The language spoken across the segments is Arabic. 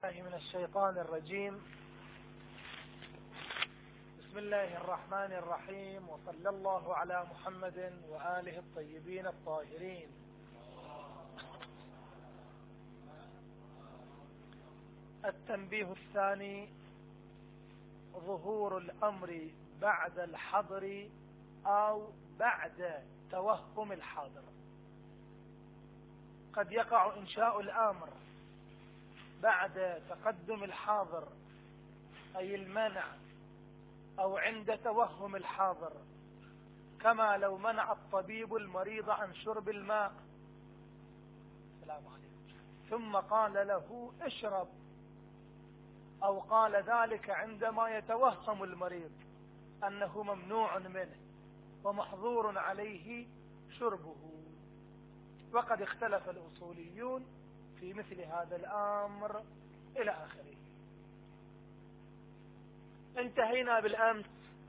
من الشيطان الرجيم. بسم الله الرحمن الرحيم، وصلى الله على محمد وآله الطيبين الطاهرين. التنبيه الثاني: ظهور الأمر بعد الحظر أو بعد توهم الحاضر. قد يقع إنشاء الأمر بعد تقدم الحاضر أي المنع، أو عند توهم الحاضر، كما لو منع الطبيب المريض عن شرب الماء السلام عليكم ثم قال له اشرب، أو قال ذلك عندما يتوهم المريض أنه ممنوع منه ومحظور عليه شربه. وقد اختلف الأصوليون في مثل هذا الأمر إلى آخره. انتهينا بالأمس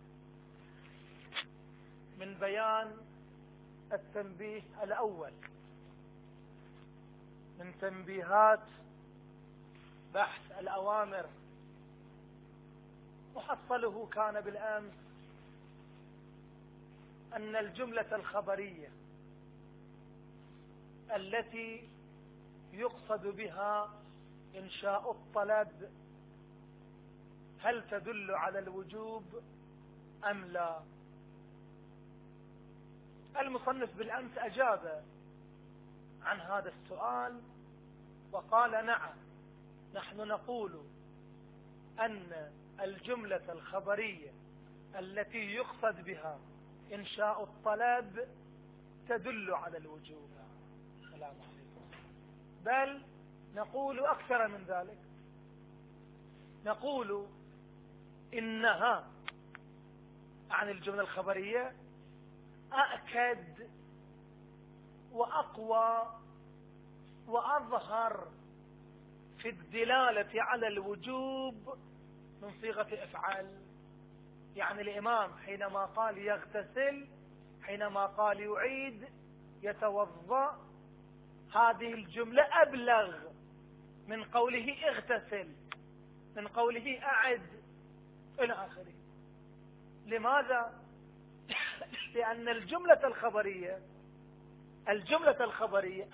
من بيان التنبيه الأول من تنبيهات بحث الأوامر. محصله كان بالأمس أن الجملة الخبرية التي يقصد بها إنشاء الطلب هل تدل على الوجوب أم لا؟ المصنف بالأمس أجاب عن هذا السؤال وقال نعم، نحن نقول أن الجملة الخبرية التي يقصد بها إنشاء الطلب تدل على الوجوب. السلام عليكم. بل نقول أكثر من ذلك، نقول إنها عن الجملة الخبرية أأكد وأقوى وأظهر في الدلالة على الوجوب من صيغة افعل. يعني الإمام حينما قال يغتسل، حينما قال يعيد يتوضأ، هذه الجملة أبلغ من قوله اغتسل، من قوله أعد إلى آخره. لماذا؟ لأن الجملة الخبرية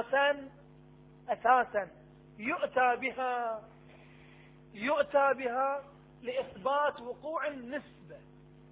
أساسا يؤتى بها لإثبات وقوع النسبة.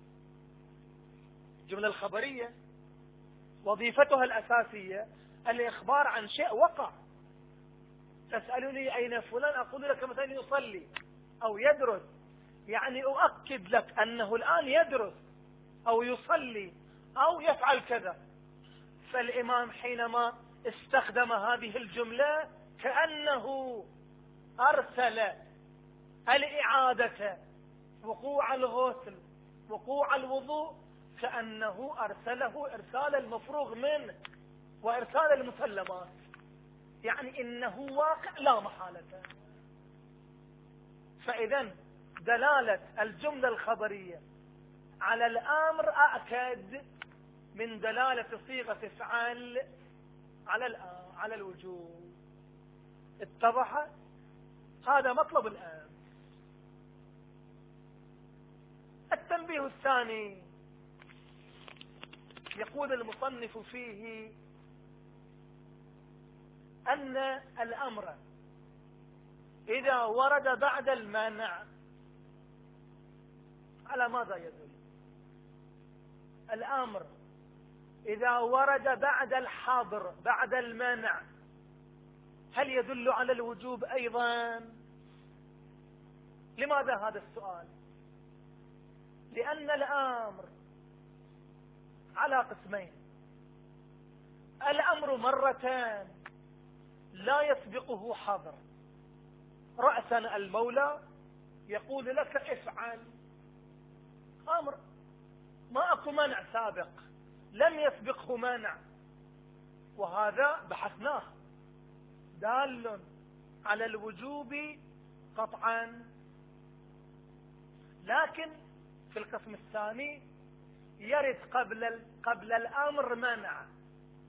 الجملة الخبرية وظيفتها الأساسية الإخبار عن شيء وقع. تسألني أين فلان، أقول لك مثلا يصلي أو يدرس، يعني أؤكد لك أنه الآن يدرس أو يصلي أو يفعل كذا. فالإمام حينما استخدم هذه الجملة كأنه أرسل الإعادة، وقوع الغسل، وقوع الوضوء، كأنه أرسله إرسال المفروغ منه وإرسال المسلمات، يعني إنه واقع لا محالة. فإذا دلالة الجملة الخبرية على الأمر أأكد من دلالة صيغة افعل على الوجوب. اتضح؟ هذا مطلب الآن. التنبيه الثاني يقول المصنف فيه أن الأمر إذا ورد بعد المانع على ماذا يدل؟ الأمر إذا ورد بعد الحاضر، بعد المانع، هل يدل على الوجوب أيضا؟ لماذا هذا السؤال؟ لأن الأمر على قسمين: الأمر مرتان لا يسبقه حظر، رأسا المولى يقول لك افعل، أمر ما أكو منع سابق، لم يسبقه منع، وهذا بحثناه دال على الوجوب قطعا. لكن في القسم الثاني يرد قبل الأمر منع،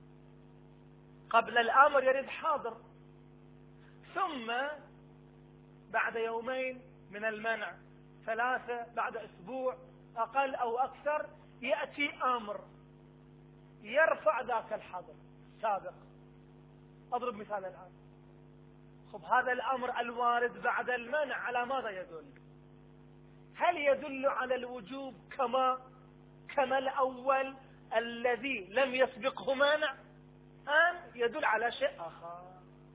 قبل الأمر يرد حاضر، ثم بعد يومين من المنع، 3 بعد أسبوع، أقل أو أكثر، يأتي أمر يرفع ذاك الحظر السابق. أضرب مثال الآن. خب هذا الأمر الوارد بعد المنع على ماذا يدل؟ هل يدل على الوجوب كما الأول الذي لم يسبقه مانع، أم يدل على شيء آخر؟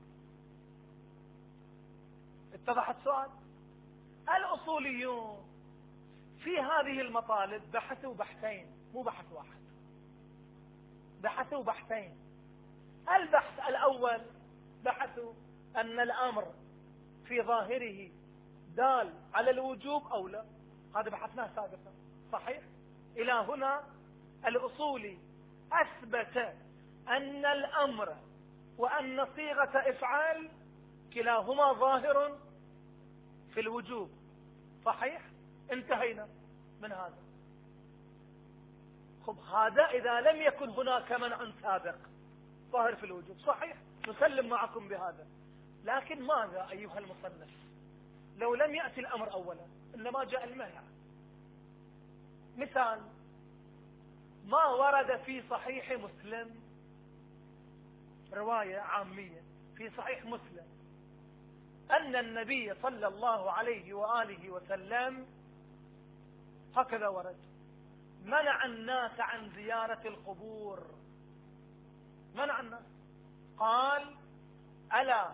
اتضح السؤال. الأصوليون في هذه المطالب بحثوا بحثين، مو بحث واحد، بحثوا بحثين. البحث الأول بحثوا أن الأمر في ظاهره دال على الوجوب أو لا، هذا بحثناه سابقا، صحيح؟ إلى هنا الأصولي أثبت أن الأمر وأن صيغة إفعال كلاهما ظاهر في الوجوب، صحيح؟ انتهينا من هذا. خب هذا إذا لم يكن هناك منع سابق ظاهر في الوجوب، صحيح، نسلم معكم بهذا. لكن ماذا أيها المصنف لو لم يأتي الأمر أولا إنما جاء المنع؟ مثال ما ورد في صحيح مسلم، رواية عامية في صحيح مسلم، أن النبي صلى الله عليه وآله وسلم هكذا ورد: منع الناس عن زيارة القبور. منع الناس، قال: ألا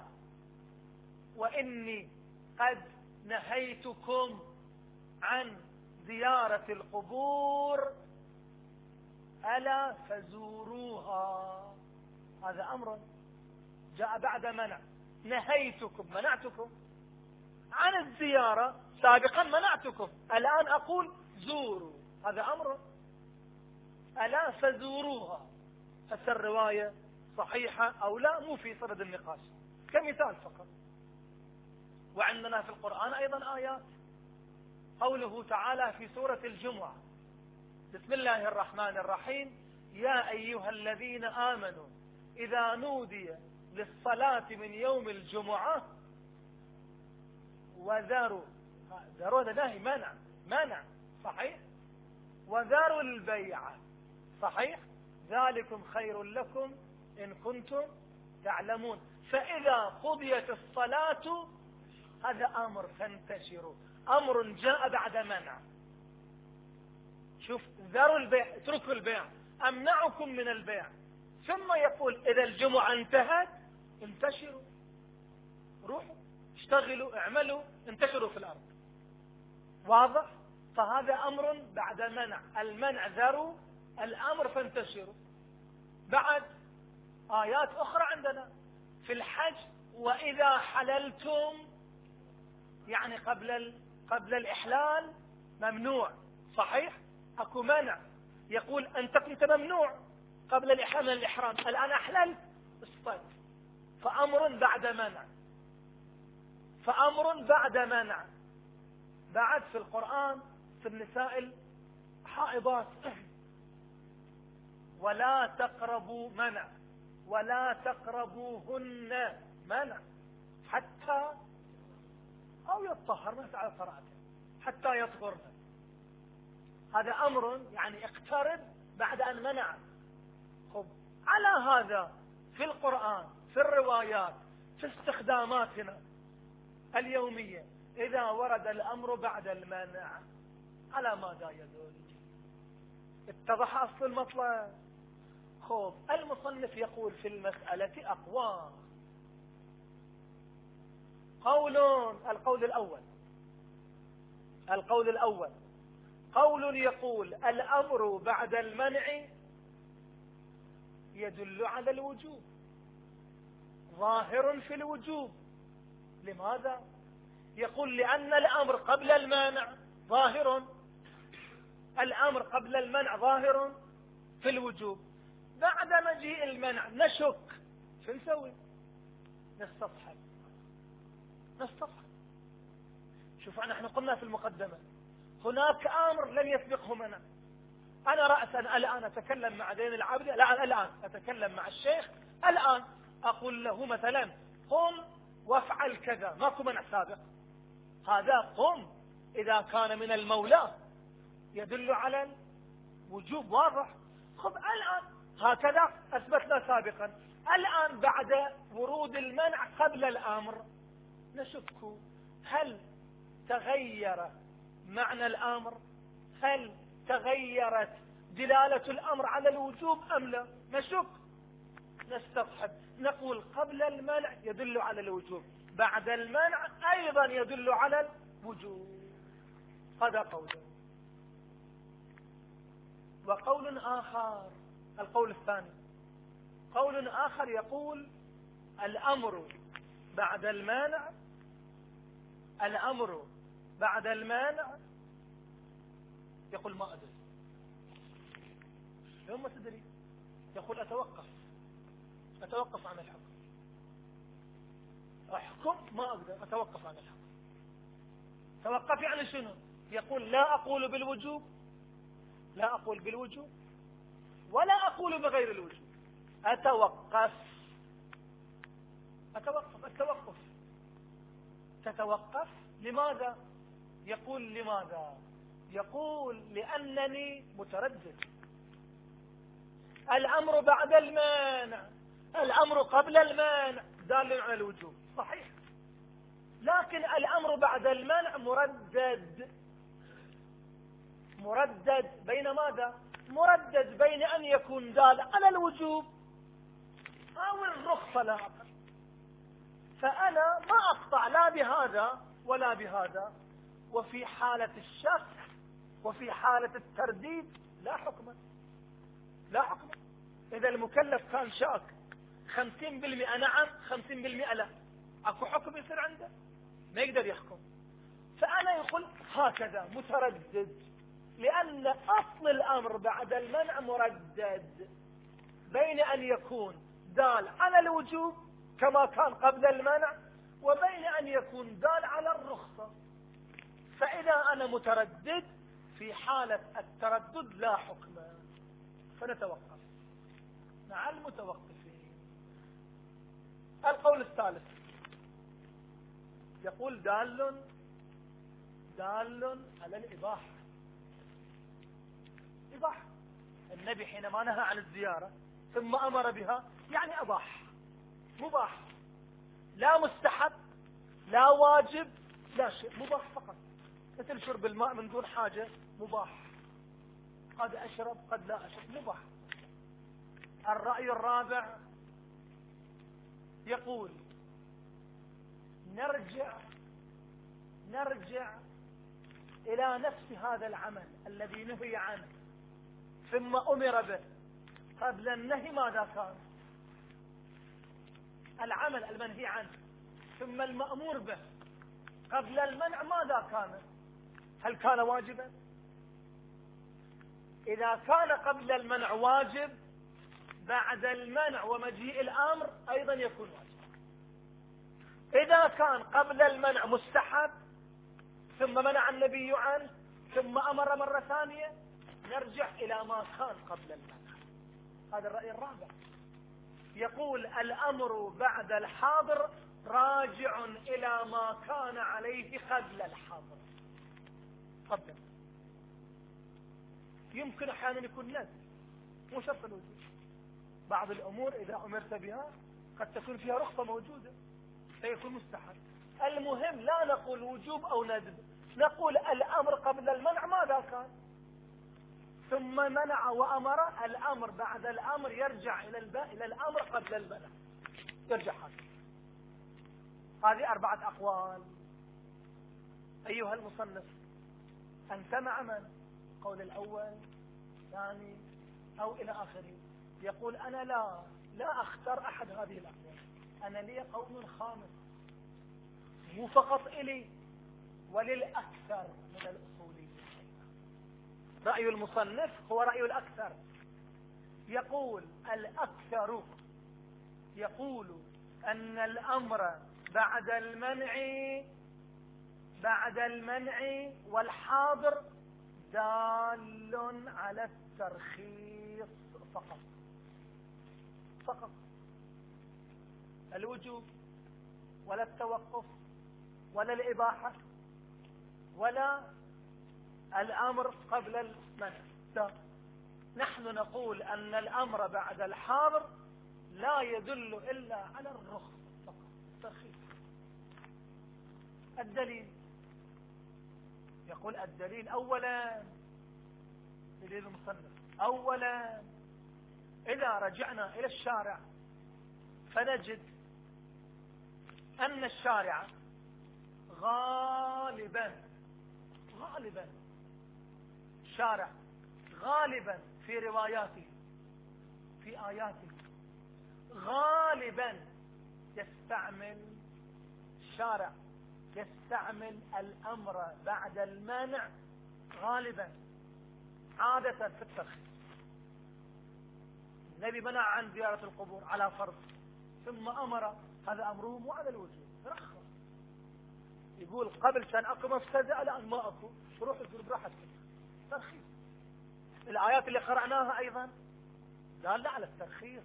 وإني قد نهيتكم عن زيارة القبور ألا فزوروها. هذا أمر جاء بعد منع. نهيتكم، منعتكم عن الزيارة سابقا، منعتكم، الآن أقول زوروا، هذا أمر. ألا فزوروها. هسه الرواية صحيحة أو لا مو في صدد النقاش، كمثال فقط. وعندنا في القرآن أيضا آيات، قوله تعالى في سورة الجمعة: بسم الله الرحمن الرحيم: يا أيها الذين آمنوا إذا نودي للصلاة من يوم الجمعة وذروا. ذروا هذا نهي، منع، صحيح؟ وذروا البيع، صحيح؟ ذلكم خير لكم إن كنتم تعلمون. فإذا قضيت الصلاة، هذا أمر فانتشروا، أمر جاء بعد منع. شوف، ذروا البيع، اتركوا البيع، أمنعكم من البيع. ثم يقول: إذا الجمعة انتهت انتشروا، روحوا اشتغلوا، اعملوا، انتشروا في الأرض. واضح؟ فهذا أمر بعد منع. المنع ذروا، الأمر فانتشروا. بعد آيات أخرى عندنا في الحج: وإذا حللتم، يعني قبل الإحلال ممنوع، صحيح؟ أكو منع يقول أنت كنت ممنوع قبل الإحرام من الإحرام، الآن أحللت، اصطد. فأمر بعد منع، فأمر بعد منع. بعد في القرآن في النساء الحائضات: ولا تقربوا، منع، ولا تقربوهن، منع، حتى أو يطهر، ما تعرف قراءته، حتى يطهرن. هذا أمر يعني اقترب بعد أن منع. خب على هذا في القرآن، في الروايات، في استخداماتنا اليومية، إذا ورد الأمر بعد المنع على ماذا يدل؟ اتضح أصل المطلب. خب المصنف يقول في المسألة أقوال. القول الأول قول يقول: الأمر بعد المنع يدل على الوجوب، ظاهر في الوجوب. لماذا؟ يقول: لأن الأمر قبل المانع ظاهر، الأمر قبل المنع ظاهر في الوجوب. بعد مجيء المنع نشك، شو نسوي؟ نستصحب. شوف، نحن قلنا في المقدمة هناك أمر لم يسبقه منع. أنا رأسا الآن أتكلم مع دين العابد، الآن أتكلم مع الشيخ، الآن أقول له مثلا: قم وافعل كذا، ماكو منع سابق، هذا قم إذا كان من المولى يدل على الوجوب واضح. خب الآن هكذا أثبتنا سابقا، الآن بعد ورود المنع قبل الأمر نشك هل تغير معنى الأمر، هل تغيرت دلالة الأمر على الوجوب أم لا؟ نشك، نستصحب، نقول قبل المنع يدل على الوجوب، بعد المنع أيضا يدل على الوجوب. هذا قول. وقول آخر، القول الثاني، قول آخر يقول الأمر بعد المانع، الأمر بعد المانع، يقول ما أدري. يوم ما تدري يقول أتوقف عن الحكم، أحكم ما أقدر، أتوقف عن الحكم. توقف يعني شنو؟ يقول لا أقول بالوجوب، لا أقول بالوجوب ولا أقول بغير الوجوب، أتوقف. التوقف تتوقف. لماذا؟ يقول لماذا؟ يقول لأنني متردد. الأمر بعد المانع، الأمر قبل المانع دال على الوجوب صحيح، لكن الأمر بعد المانع مردد بين ماذا؟ مردد بين أن يكون دال على الوجوب أو الرخصة لا أقل. فأنا ما أقطع لا بهذا ولا بهذا، وفي حالة الشك وفي حالة الترديد لا حكم. إذا المكلف كان شاك 50% نعم 50% لا، أكو حكم يصير عنده؟ ما يقدر يحكم. فأنا يقول هكذا متردد، لأن أصل الأمر بعد المنع مردد بين أن يكون دال على الوجوب كما كان قبل المنع، وبين أن يكون دال على الرخصة. فإذا أنا متردد، في حالة التردد لا حكم، فنتوقف مع المتوقفين. القول الثالث يقول دال على الإباحة. إباحة، النبي حينما نهى عن الزيارة ثم أمر بها يعني أباح، مباح، لا مستحب لا واجب لا شيء، مباح فقط، مثل شرب الماء من دون حاجة مباح، قد أشرب قد لا أشرب مباح. الرأي الرابع يقول نرجع إلى نفس هذا العمل الذي نهي عنه ثم أمر به. قبل النهي ماذا كان؟ العمل المنهي عنه ثم المأمور به. قبل المنع ماذا كان؟ هل كان واجبا؟ إذا كان قبل المنع واجب، بعد المنع ومجيء الأمر أيضا يكون واجب. إذا كان قبل المنع مستحب ثم منع النبي عنه ثم أمر مرة ثانية، نرجع إلى ما كان قبل المنع. هذا الرأي الرابع، يقول الأمر بعد الحاضر راجع إلى ما كان عليه قبل الحاضر. قبل يمكن أحيانا يكون نزل، مو شرط الوجود. بعض الأمور إذا أمرت بها قد تكون فيها رخصة موجودة فيكون مستحب. المهم لا نقول وجوب أو ندب، نقول الأمر قبل المنع ماذا كان، ثم منع وأمر. الأمر بعد الأمر يرجع إلى الأمر قبل المنع، يرجع هذا. هذه 4 أقوال. أيها المصنف، أنت مع من؟ قول الأول ثاني أو إلى آخره؟ يقول أنا لا أختار أحد هذه الأقوال، أنا لي قول خامس مو فقط إلي وللأكثر من الأصوليين. رأي المصنف هو رأي الأكثر، يقول الأكثر يقول أن الأمر بعد المنع والحاضر دال على الترخيص فقط، الوجوب ولا التوقف ولا الإباحة ولا الأمر قبل المنع. لا، نحن نقول أن الأمر بعد الحاضر لا يدل إلا على الرخصة فقط، الترخيص. الدليل يقول الدليل أولا، دليل المصنف أولا إذا رجعنا إلى الشارع فنجد أن الشارع غالبا الشارع غالبا في رواياته في آياته غالبا الشارع يستعمل الأمر بعد المانع غالبا عادة في الترخيص. النبي منع عن زيارة القبور على فرض، ثم أمر، هذا أمره مو على الوجوب، رخص. يقول قبل كان أكو مفسدة الآن ما أكو، روح تزور براحتك، ترخيص. الآيات اللي قرأناها أيضا دالة على الترخيص،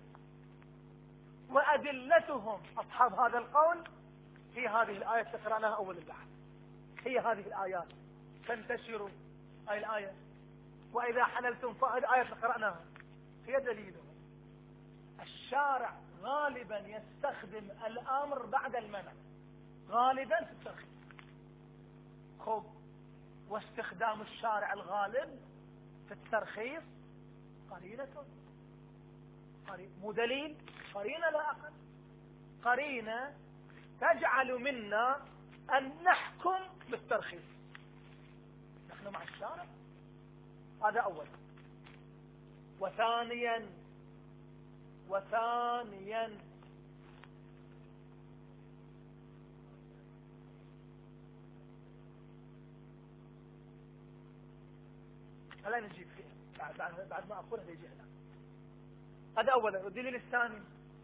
وأدلتهم أصحاب هذا القول في هذه الآية اللي قرأناها أول البحث، هي هذه الآيات تنتشر هذه الآية، وإذا حللتم الآية اللي قرأناها هي دليلهم. الشارع غالبا يستخدم الأمر بعد المنع غالبا في الترخيص. خب، واستخدام الشارع الغالب في الترخيص قرينة، مو دليل، قرينة لا أقل، قرينة تجعل منا أن نحكم بالترخيص، نحن مع الشارع. هذا أولا. وثانيا هلا نجيب فيها بعد ما أقولها يجي هنا. هذا أولا. والدليل الثاني،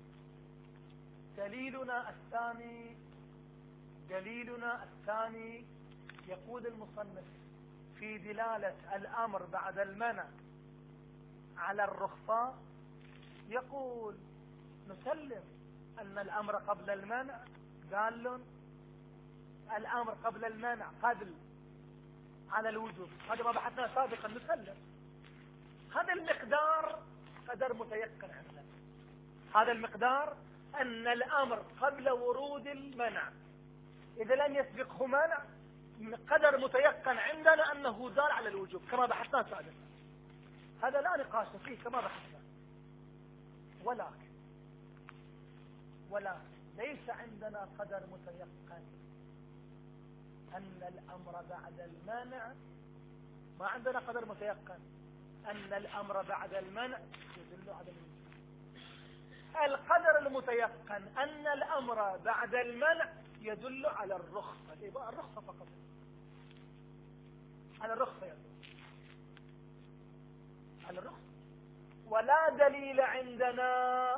دليلنا الثاني يقول المصنف في دلالة الأمر بعد المنع على الرخصة، يقول نسلم أن الأمر قبل المنع دال، الأمر قبل المنع قبل على الوجوب، هذا ما بحثنا سابقا، نسلم هذا المقدار قدر متيقن عندنا، هذا المقدار أن الأمر قبل ورود المنع إذا لم يسبقه منع قدر متيقن عندنا أنه دال على الوجوب كما بحثنا سابقا، هذا لا نقاش فيه كما بحثنا. ولكن ليس عندنا قدر متيقن أن الأمر بعد المنع، ما عندنا قدر متيقن أن الأمر بعد المنع يدل على الوجوب. القدر المتيقن أن الأمر بعد المنع يدل على الرخصة، يبقى الرخصة فقط، على الرخصة يدل على الرخصة. ولا دليل عندنا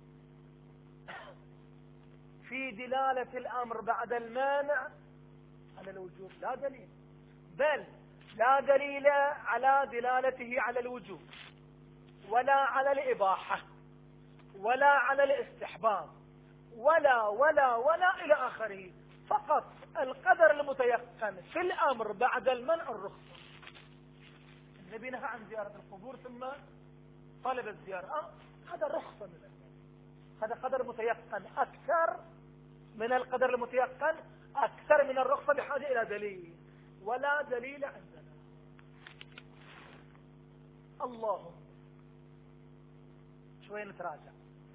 في دلالة الأمر بعد المانع على الوجوب، لا دليل، بل لا دليل على دلالته على الوجوب ولا على الإباحة ولا على الاستحباب ولا إلى آخره، فقط القدر المتيقن في الأمر بعد المنع الرخصة. النبي نهى عن زيارة القبور ثم طلب الزيارة، هذا رخصة من النبي، هذا قدر متيقن أكثر من القدر المتيقن، أكثر من الرخصة، بحاجة إلى دليل، ولا دليل عندنا. اللهم شوية نتراجع،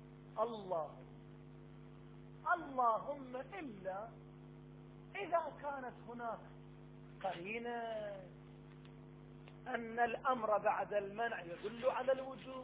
اللهم إلا إذا كانت هناك قرينة أن الأمر بعد المنع يدل على الوجوب،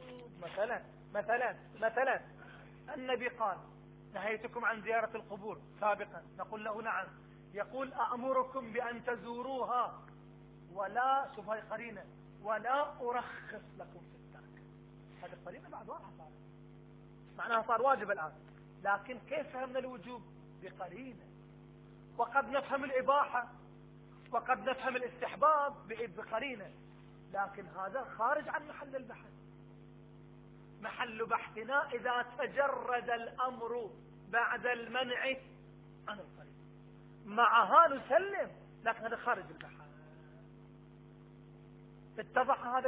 مثلا النبي قال نهيتكم عن زيارة القبور سابقا، نقول له نعم، يقول أأمركم بأن تزوروها ولا، شوف هاي قرينة، ولا أرخص لكم في الترك، هذه قرينة بعد واضحة صار معناها صار واجب الآن، لكن كيف فهمنا الوجوب؟ بقرينة. وقد نفهم الإباحة وقد نفهم الاستحباب بقرينة، لكن هذا خارج عن محل البحث. محل بحثنا إذا تجرد الأمر بعد المنع عن القرينة، معها نسلم، لكن هذا خارج البحث. اتضح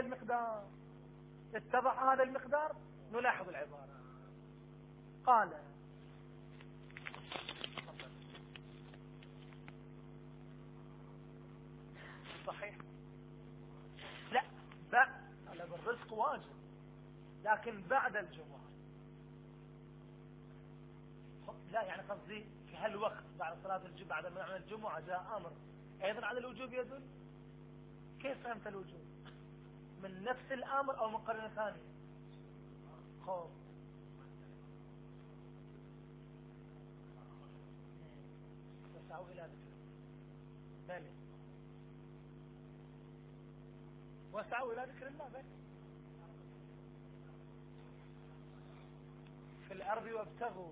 هذا المقدار نلاحظ العبارة. قال صحيح لا طلب الرزق واجب، لكن بعد الجمعة. لا يعني قصدي في هالوقت بعد صلاة الجمعة، بعد ما نعمل الجمعة جاء أمر أيضا على الوجوب يدل. كيف فهمت الوجوب؟ من نفس الأمر أو من قرينة ثانية؟ خوف وسعوا إلى ذكر بلى وسعوا إلى ذكر الله بلى في الأرض وابتغوا.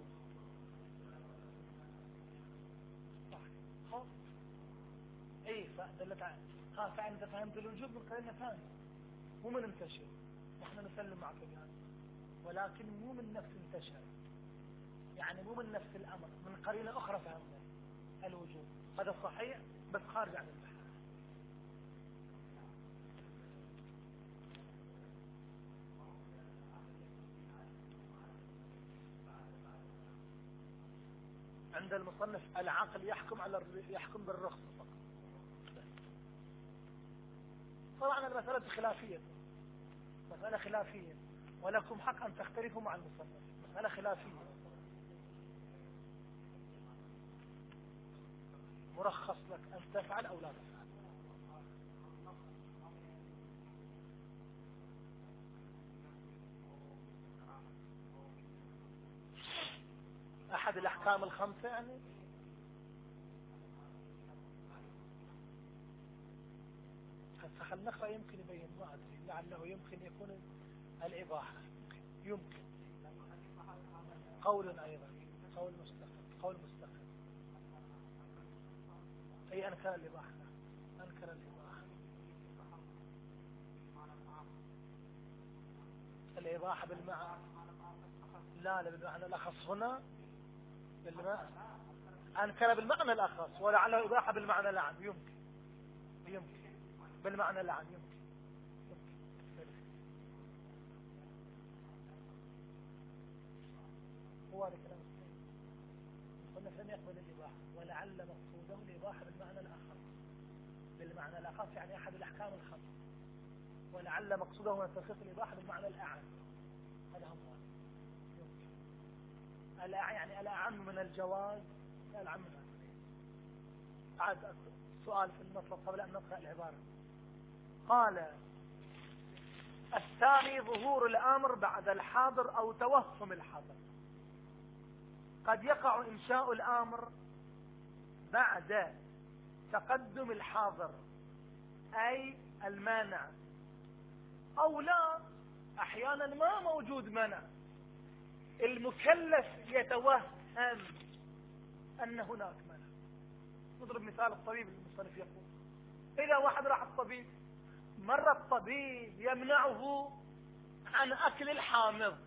صح خوف اي فدلت على فأنت فهمت الوجوب من قرينة ثانية مو من انتشر. نحن نسلم معك بهذا، ولكن مو من نفس انتشر، يعني مو من نفس الأمر، من قرينة أخرى فهمنا الوجوب. هذا صحيح بس خارج عن البحث. عند المصنف العقل يحكم بالرخصة فقط. طبعا المسألة خلافية، مسألة خلافية، ولكم حق أن تختلفوا مع المصنف، مسألة خلافية. مرخص لك أن تفعل أو لا تفعل. أحد الأحكام الخمسة يعني النخرة يمكن يبين، ما أدري، لعله يمكن يكون الإباحة، يمكن قول أيضا، قول مستقل أي أنكر الإباحة، الإباحة بالمعنى لا بالمعنى الأخص هنا، أنكر بالمعنى الأخص، ولعله إباحة بالمعنى العام. يمكن بالمعنى العام يمكن. هو هذا كلام قلنا لم يقبل الإباحة، ولعل مقصوده الإباحة بالمعنى الأخص يعني أحد الأحكام الخمس، ولعل مقصوده من تخصيص الإباحة بالمعنى الأعم. هذا هم يمكن يعني الأعم من الجواز، الأعم من عاد سؤال في المطلب قبل أن نقرأ العبارة. قال الثاني ظهور الأمر بعد الحاضر أو توهم الحاضر. قد يقع إنشاء الأمر بعد تقدم الحاضر أي المانع، أو لا، أحيانا ما موجود منع، المكلف يتوهم أن هناك منع. نضرب مثال الطبيب المصنف يقول إذا واحد راح الطبيب، مر الطبيب يمنعه عن أكل الحامض،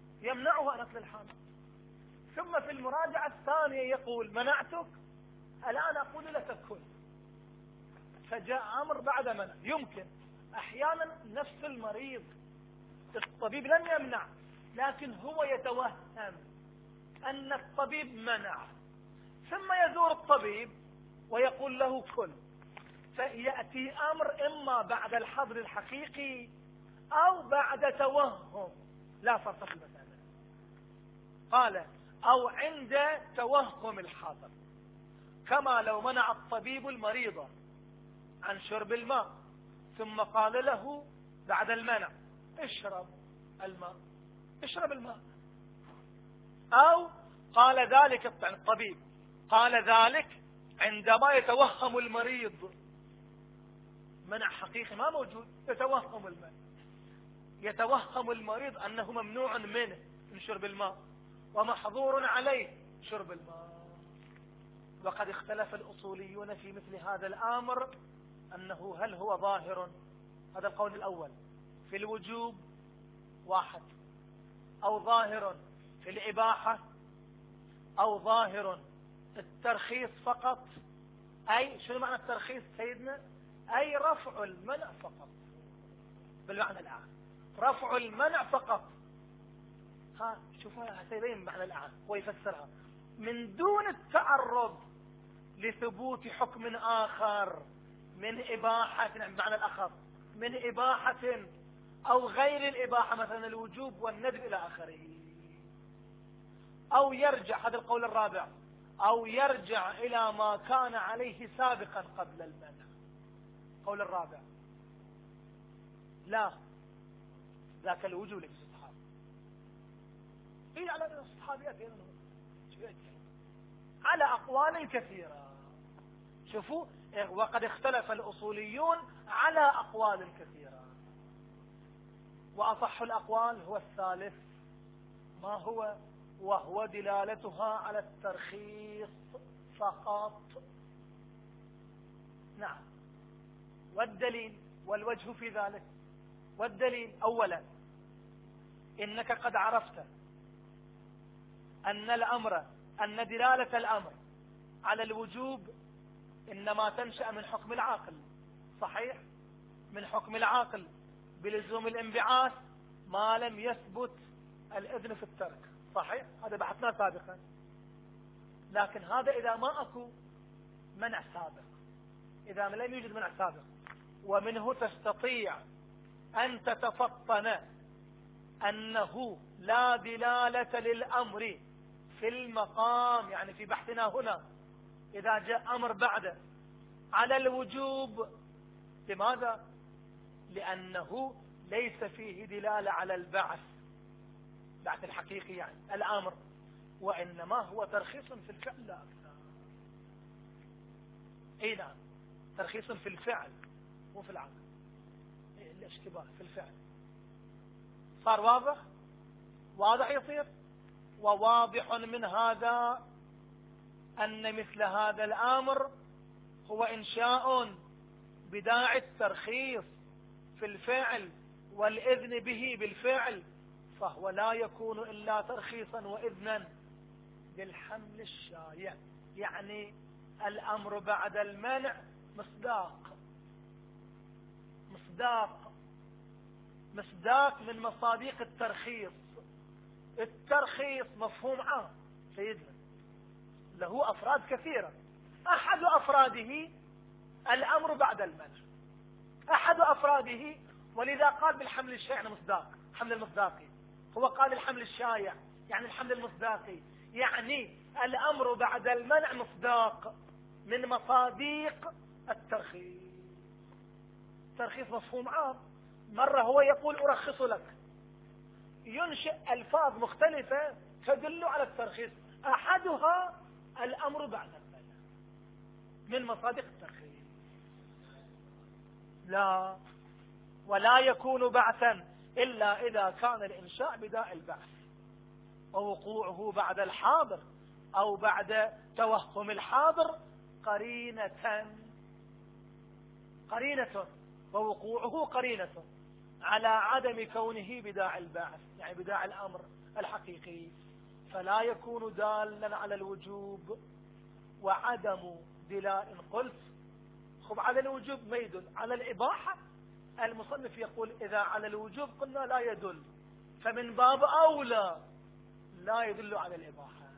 ثم في المراجعة الثانية يقول منعتك، الآن أقول لك كل، فجاء أمر بعد منع. يمكن أحيانا نفس المريض الطبيب لم يمنع، لكن هو يتوهم أن الطبيب منع، ثم يزور الطبيب ويقول له كل، فيأتي أمر إما بعد الحظر الحقيقي أو بعد توهم، لا فرق في المسألة. قال أو عند توهم الحاضر، كما لو منع الطبيب المريض عن شرب الماء ثم قال له بعد المنع اشرب الماء، أو قال ذلك الطبيب قال ذلك عندما يتوهم المريض، منع حقيقي ما موجود، يتوهم المريض أنه ممنوع منه من شرب الماء ومحظور عليه شرب الماء. وقد اختلف الأصوليون في مثل هذا الأمر، أنه هل هو ظاهر، هذا القول الأول، في الوجوب واحد، أو ظاهر في الإباحة، أو ظاهر الترخيص فقط، أي شنو معنى الترخيص سيدنا؟ أي رفع المنع فقط، بالمعنى الأعم، رفع المنع فقط. ها شوفها سيبين معنى الأعم، هو يفسرها من دون التعرض لثبوت حكم آخر من إباحة، بمعنى الأخر من إباحة أو غير الإباحة، مثلا الوجوب والندب إلى آخره. أو يرجع، هذا القول الرابع، أو يرجع إلى ما كان عليه سابقا قبل المنع. قول الرابع لا، ذاك الوجوب ليس الصحابة. إيه على الصحابيات على أقوال كثيرة. شوفوا، وقد اختلف الأصوليون على أقوال كثيرة، وأصح الأقوال هو الثالث، ما هو؟ وهو دلالتها على الترخيص فقط. نعم. والدليل والوجه في ذلك، والدليل أولا إنك قد عرفت أن دلالة الأمر على الوجوب إنما تنشأ من حكم العاقل، صحيح؟ من حكم العاقل بلزوم الانبعاث ما لم يثبت الإذن في الترك، صحيح؟ هذا بحثناه سابقا. لكن هذا إذا ما أكو منع سابق، إذا لم يوجد منع سابق، ومنه تستطيع أن تتفطن أنه لا دلالة للأمر في المقام، يعني في بحثنا هنا إذا جاء أمر بعده على الوجوب. لماذا؟ لأنه ليس فيه دلالة على البعث الحقيقي، يعني الأمر، وإنما هو ترخيص في الفعل لا أكثر. أي نعم، ترخيص في الفعل مو في العمل، الاشتباه في الفعل. صار واضح؟ واضح يصير. وواضح من هذا أن مثل هذا الأمر هو إنشاء بداعي الترخيص في الفعل والإذن به بالفعل، فهو لا يكون إلا ترخيصا وإذنا للحمل الشايع. يعني الأمر بعد المنع مصداق من مصاديق الترخيص. الترخيص مفهوم عام سيدنا، له أفراد كثيرة، أحد أفراده الأمر بعد المنع، أحد أفراده. ولذا قال بالحمل الشائع، يعني مصداق، حمل المصداقي. هو قال الحمل الشائع يعني الحمل المصداقي، يعني الأمر بعد المنع مصداق من مصاديق الترخيص. الترخيص مفهوم عام، مرة هو يقول أرخص لك، ينشئ ألفاظ مختلفة تدل على الترخيص، أحدها الأمر بعد المنع من مصادق الترخيص. لا، ولا يكون بعثا إلا إذا كان الإنشاء بداء البعث، ووقوعه بعد الحاضر أو بعد توهم الحاضر قرينة، ووقوعه قرينة على عدم كونه بداع البعث، يعني بداع الأمر الحقيقي، فلا يكون دالا على الوجوب. وعدم دلاء قلت خب على الوجوب ما يدل على الإباحة. المصنف يقول إذا على الوجوب قلنا لا يدل، فمن باب أولى لا يدل على الإباحة،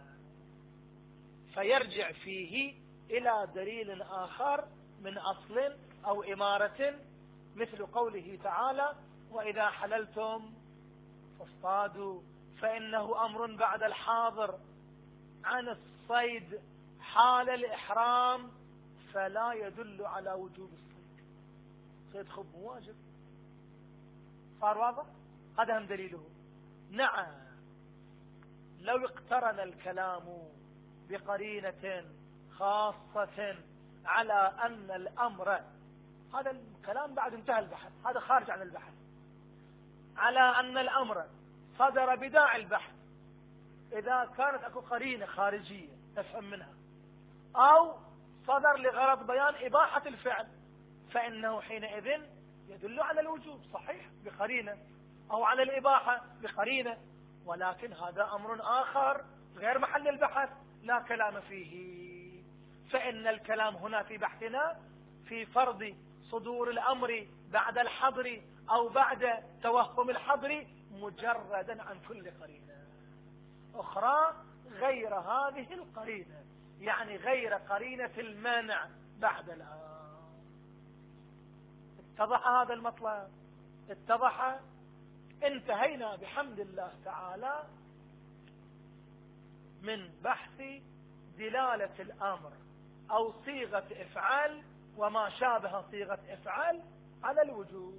فيرجع فيه إلى دليل آخر من أصل أو إمارة، مثل قوله تعالى وإذا حللتم فاصطادوا، فإنه أمر بعد الحاضر عن الصيد حال الإحرام، فلا يدل على وجوب الصيد. صيد خب واجب. صار واضح؟ هذا هم دليله. نعم، لو اقترن الكلام بقرينة خاصة على أن الأمر، هذا الكلام بعد انتهى البحث، هذا خارج عن البحث، على أن الأمر صدر بداعي البحث، إذا كانت أكو قرينة خارجية نفهم منها، أو صدر لغرض بيان إباحة الفعل، فإنه حينئذ يدل على الوجوب، صحيح بقرينة، أو على الإباحة بقرينة. ولكن هذا أمر آخر غير محل البحث، لا كلام فيه. فإن الكلام هنا في بحثنا في فرض صدور الأمر بعد الحظر أو بعد توهم الحظر مجردا عن كل قرينة أخرى غير هذه القرينة، يعني غير قرينة المانع بعد الآن. اتضح هذا المطلب؟ اتضح. انتهينا بحمد الله تعالى من بحث دلالة الأمر أو صيغة افعل وما شابه صيغة افعل على الوجوب.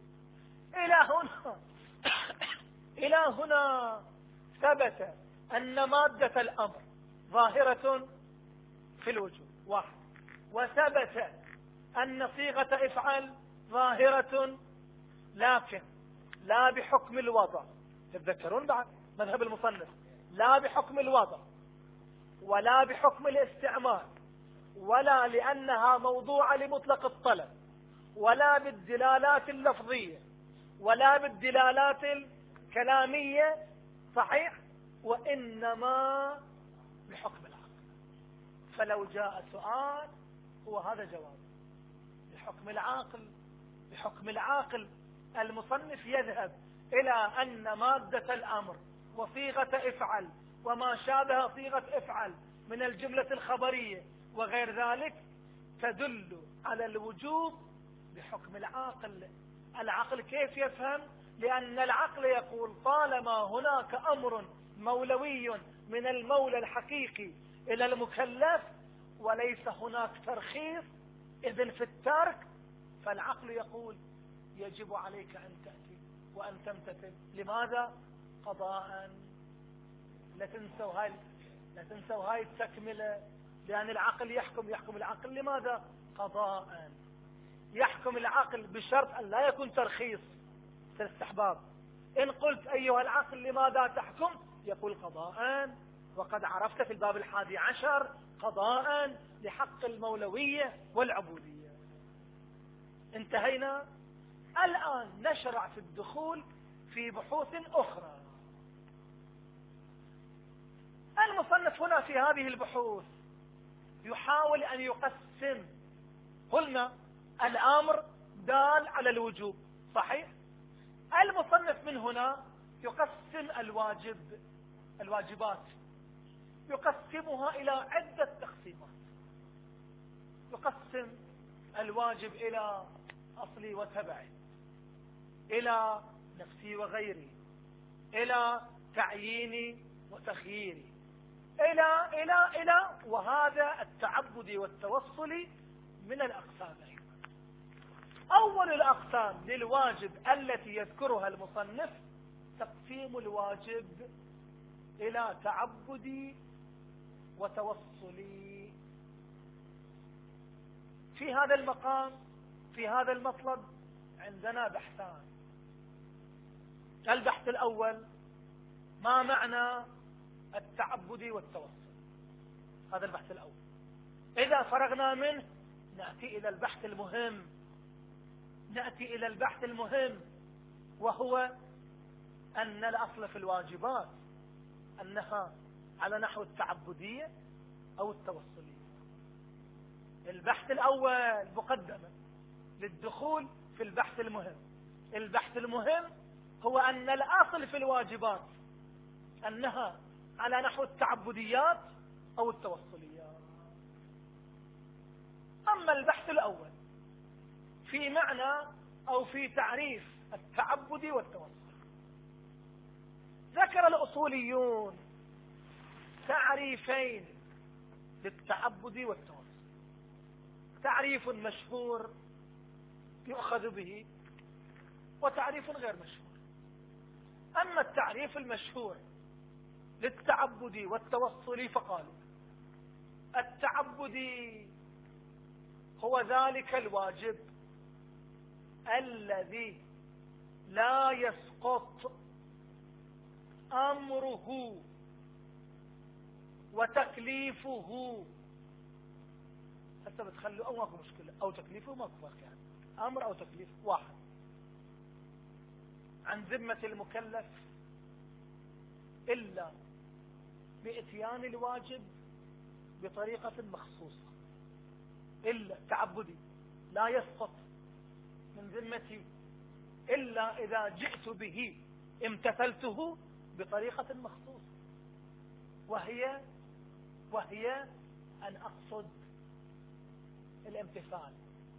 إلى هنا ثبت أن مادة الأمر ظاهرة في الوجوب واحد، وثبت أن صيغة افعل ظاهرة لكن لا بحكم الوضع. تتذكرون بعد مذهب المصنف؟ لا بحكم الوضع ولا بحكم الاستعمال ولا لأنها موضوعة لمطلق الطلب ولا بالدلالات اللفظية ولا بالدلالات الكلامية، صحيح، وإنما بحكم العقل. فلو جاء سؤال هو هذا جواب بحكم العاقل. بحكم العاقل المصنف يذهب إلى أن مادة الأمر وصيغة افعل وما شابه صيغة افعل من الجملة الخبرية وغير ذلك تدل على الوجوب بحكم العاقل. العقل كيف يفهم؟ لأن العقل يقول طالما هناك أمر مولوي من المولى الحقيقي إلى المكلف وليس هناك ترخيص إذن في الترك، فالعقل يقول يجب عليك أن تأتي وأن تمتثل. لماذا؟ قضاء. لا تنسوا هاي التكملة، لأن العقل يحكم العقل لماذا؟ قضاء. يحكم العقل بشرط أن لا يكون ترخيص في الاستحباب. إن قلت أيها العقل لماذا تحكم؟ يقول قضاء، وقد عرفت في الباب 11 قضاء لحق المولوية والعبودية. انتهينا. الآن نشرع في الدخول في بحوث أخرى. المصنف هنا في هذه البحوث يحاول أن يقسم. قلنا الأمر دال على الوجوب، صحيح؟ المصنف من هنا يقسم الواجبات يقسمها إلى عدة تقسيمات. يقسم الواجب إلى أصلي وتبعي، إلى نفسي وغيري، إلى تعييني وتخييري، إلى وهذا التعبدي والتوصلي من الأقسامين. أول الأقسام للواجب التي يذكرها المصنف تقسيم الواجب إلى تعبدي وتوصلي. في هذا المقام، في هذا المطلب عندنا بحثان. البحث الأول ما معنى التعبدي والتوصل؟ هذا البحث الأول. إذا فرغنا منه نأتي إلى البحث المهم، وهو أن الأصل في الواجبات أنها على نحو التعبدية أو التوصلية. البحث الأول مقدمة للدخول في البحث المهم. البحث المهم هو أن الأصل في الواجبات أنها على نحو التعبديات أو التوصليات. أما البحث الأول في معنى أو في تعريف التعبد والتوصل، ذكر الأصوليون تعريفين للتعبد والتوصل. تعريف مشهور يؤخذ به وتعريف غير مشهور. أما التعريف المشهور للتعبد والتوصل فقالوا التعبد هو ذلك الواجب الذي لا يسقط أمره وتكليفه. حتى بتخلوا أو ماكو مشكلة، أو تكليفه ماكو فرق، يعني أمر أو تكليف واحد عن ذمة المكلف إلا بإتيان الواجب بطريقة مخصوصة. إلا تعبدي لا يسقط من ذمتي إلا إذا جئت به امتثلته بطريقة مخصوصة، وهي أن أقصد الامتثال،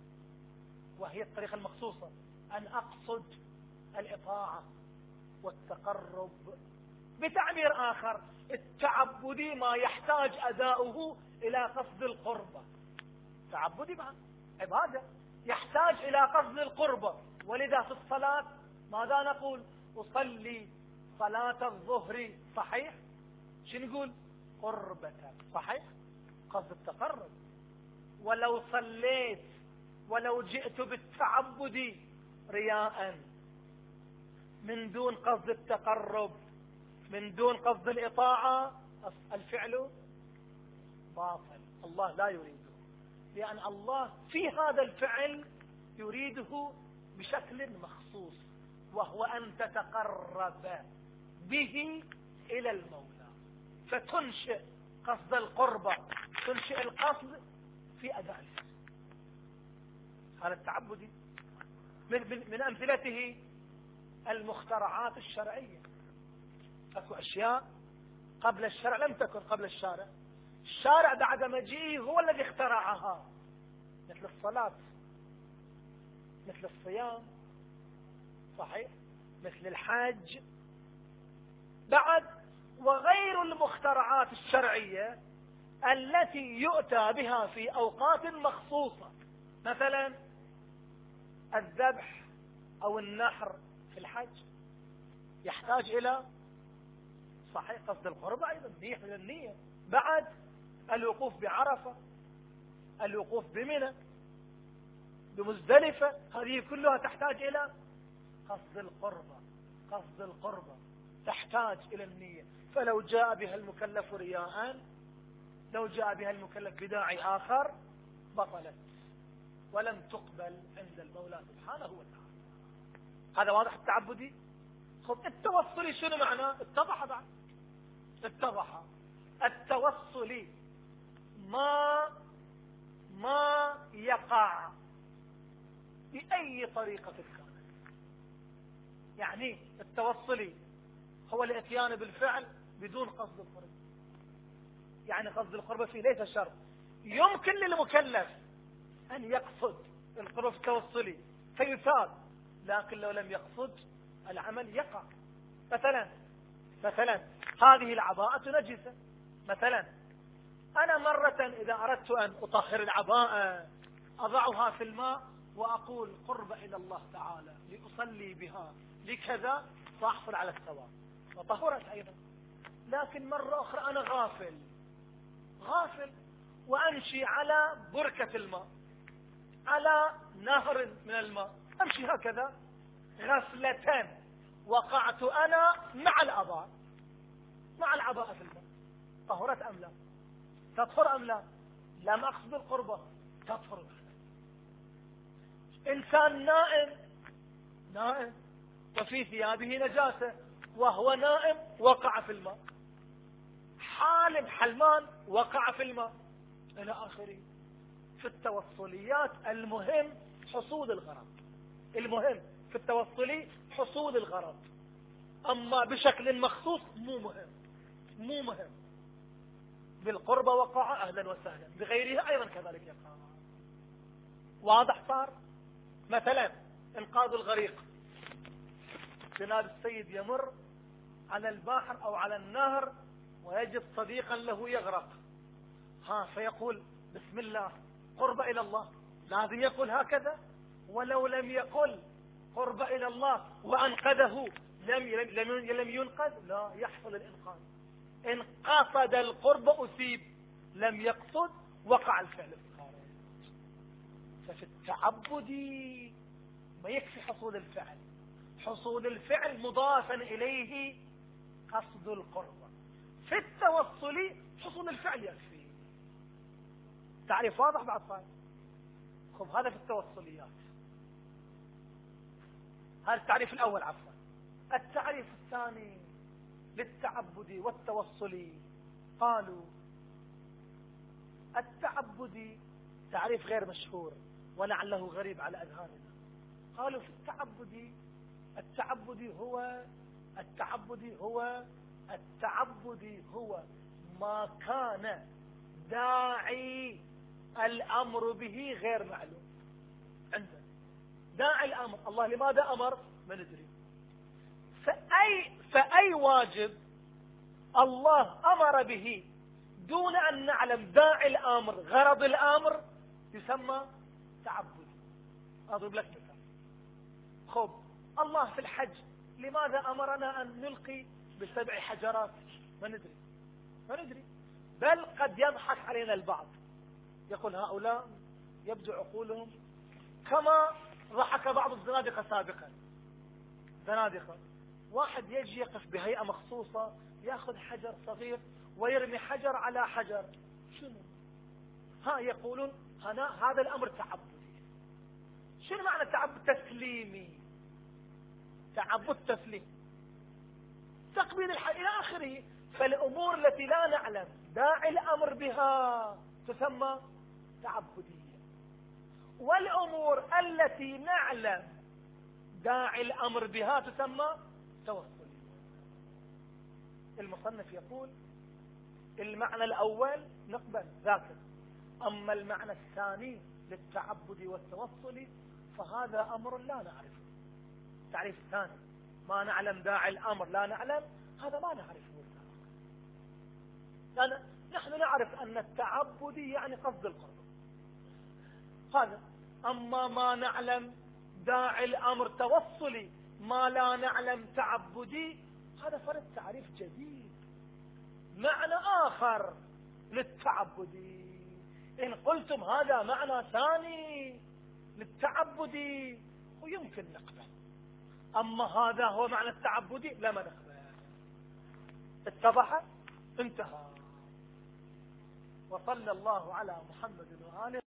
وهي الطريقة المخصوصة أن أقصد الإطاعة والتقرب. بتعبير آخر، التعبدي ما يحتاج أداؤه إلى قصد القربة. تعبدي بعد عبادة يحتاج إلى قصد القربة، ولذا في الصلاة ماذا نقول؟ أصلي صلاة الظهر، صحيح؟ شو نقول؟ قربة، صحيح؟ قصد التقرب. ولو صليت ولو جئت بالتعبد رياء من دون قصد التقرب، من دون قصد الإطاعة، الفعل باطل، الله لا يريده، لأن الله في هذا الفعل يريده بشكل مخصوص، وهو أن تتقرب به إلى المولى، فتنشئ قصد القربة، تنشئ القصد في أداء الفعل. هذا التعبدي. من أمثلته المخترعات الشرعية. أكو أشياء قبل الشرع لم تكن قبل الشارع، الشارع بعد مجيئه هو الذي اخترعها، مثل الصلاة، مثل الصيام، صحيح، مثل الحج بعد، وغير المخترعات الشرعية التي يؤتى بها في أوقات مخصوصة، مثلا الذبح أو النحر في الحج يحتاج إلى، صحيح، قصد القربة أيضا، من النية. بعد الوقوف بعرفة، الوقوف بمنى، بمزدلفة، هذه كلها تحتاج إلى قصد القربة. قصد القربة تحتاج إلى النية، فلو جاء بها المكلف رياء، لو جاء بها المكلف بداعي آخر بطلت ولم تقبل عند المولى سبحانه وتعالى. هذا واضح التعبدي. خب التوصلي شنو معناه؟ اتضح بعد، اتضح. التوصلي ما يقع بأي طريقة كانت. يعني التوصلي هو الاتيان بالفعل بدون قصد القرب. يعني قصد القرب فيه ليس شرط، يمكن للمكلف أن يقصد القرب التوصلي فيثاب، لكن لو لم يقصد العمل يقع. مثلا هذه العباءة نجسة، مثلا أنا مرة إذا أردت أن أطهر العباءة أضعها في الماء وأقول قرب إلى الله تعالى لأصلي بها لكذا، فأحصل على الثواب وطهرت أيضا. لكن مرة أخرى أنا غافل وأمشي على بركة الماء، على نهر من الماء، أمشي هكذا غفلة، وقعت أنا مع العباءة في الماء، طهرت أم لا؟ تطهر أم لا؟ لم أقصد القربة، تطهر. إنسان نائم وفي ثيابه نجاسة، وهو نائم وقع في الماء، حلمان وقع في الماء، إلى آخره. في التوصليات المهم حصول الغرض، المهم في التوصلي حصول الغرض، أما بشكل مخصوص مو مهم. بالقربة وقع أهلا وسهلا، بغيرها أيضا كذلك يقع. واضح صار؟ مثلا إنقاذ الغريق، جناب السيد يمر على البحر أو على النهر ويجد صديقا له يغرق، فيقول بسم الله قرب إلى الله، لازم يقول هكذا. ولو لم يقل قرب إلى الله وأنقذه لم ينقذ، لا يحصل الإنقاذ. إن قصد القرب أصيب، لم يقصد وقع الفعل الخارج. ففي التعبد ما يكفي حصول الفعل مضافا إليه قصد القرب. في التوصل حصول الفعل يكفي. تعريف واضح بعد صحيح؟ خب هذا في التوصليات، هذا التعريف الأول عفوا. التعريف الثاني للتعبد والتوصل، قالوا التعبد تعريف غير مشهور ولعله غريب على أذهاننا. قالوا في التعبد هو ما كان داعي الأمر به غير معلوم. عندنا داعي الأمر، الله لماذا أمر؟ ما ندري. فأي واجب الله أمر به دون أن نعلم داعي الأمر غرض الأمر يسمى تعبدي. أضرب لك مثال. خب الله في الحج لماذا أمرنا أن نلقي ب7 حجرات؟ ما ندري. بل قد يضحك علينا البعض، يقول هؤلاء يبدو عقولهم كما ضحك بعض الزنادقة سابقا. زنادقة واحد يجي يقف بهيئة مخصوصة يأخذ حجر صغير ويرمي حجر على حجر. شنو؟ يقولون هذا الأمر تعبدي. شنو معنى تعبد؟ تسليمي. تعبد تسليم، تقبيل الحج إلى آخره. فالأمور التي لا نعلم داعي الأمر بها تسمى تعبدية، والأمور التي نعلم داعي الأمر بها تسمى توسلية. المصنف يقول المعنى الأول نقبل ذاك، أما المعنى الثاني للتعبد والتوصل فهذا أمر لا نعرفه. تعريف الثاني ما نعلم داعي الأمر لا نعلم، هذا ما نعرفه. لأن نحن نعرف أن التعبد يعني قصد القرب هذا. أما ما نعلم داعي الأمر توصلي، ما لا نعلم تعبدي، هذا فرد تعريف جديد، معنى آخر للتعبدي. إن قلتم هذا معنى ثاني للتعبدي ويمكن نقبل، أما هذا هو معنى التعبدي لا ما نقبل. اتضح؟ انتهى. وصلى الله على محمد وآله.